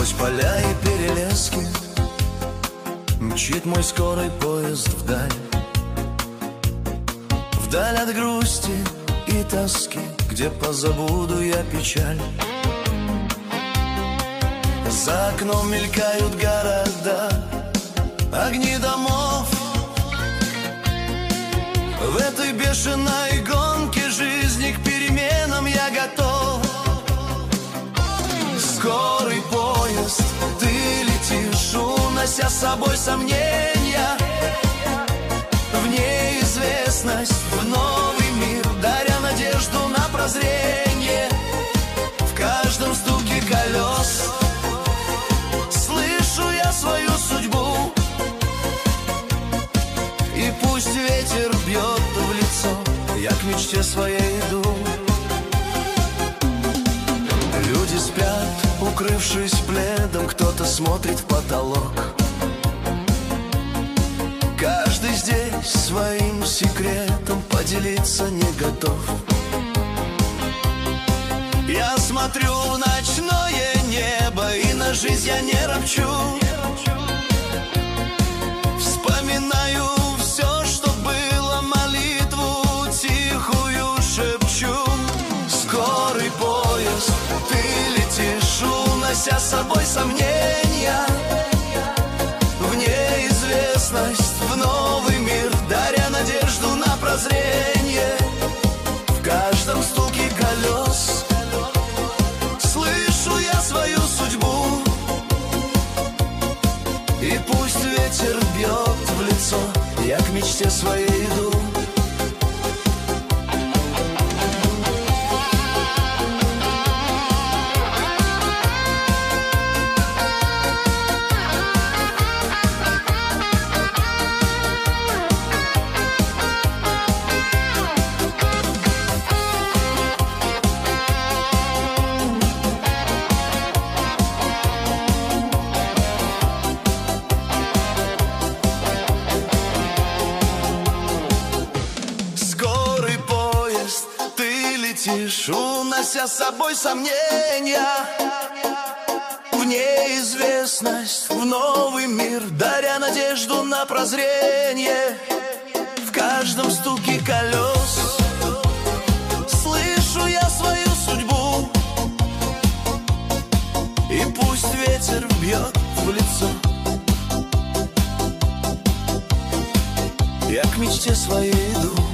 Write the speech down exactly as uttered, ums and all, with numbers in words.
Сквозь поля и перелески мчит мой скорый поезд вдаль, вдаль от грусти и тоски, где позабуду я печаль. За окном мелькают города, огни домов. В этой бешеной гонке жизни к переменам я готов. Скорый поезд, ты летишь, унося с собой сомнения в неизвестность, в новый мир, даря надежду на прозрение. В каждом стуке колес слышу я свою судьбу, и пусть ветер бьет в лицо, я к мечте своей иду. Люди спят, укрывшись пледом, кто-то смотрит в потолок. Каждый здесь своим секретом поделиться не готов. Я смотрю в ночное небо, и на жизнь я не ропчу. Вспоминаю все, что было, молитву тихую шепчу. Скорый поезд, ты летишь, унося с собой сомнения в неизвестность, в новый мир, даря надежду на прозрение. В каждом стуке колес слышу я свою судьбу, и пусть ветер бьет в лицо, я к мечте своей иду. Унося с собой сомнения в неизвестность, в новый мир, даря надежду на прозрение. В каждом стуке колес слышу я свою судьбу, и пусть ветер бьет в лицо, я к мечте своей иду.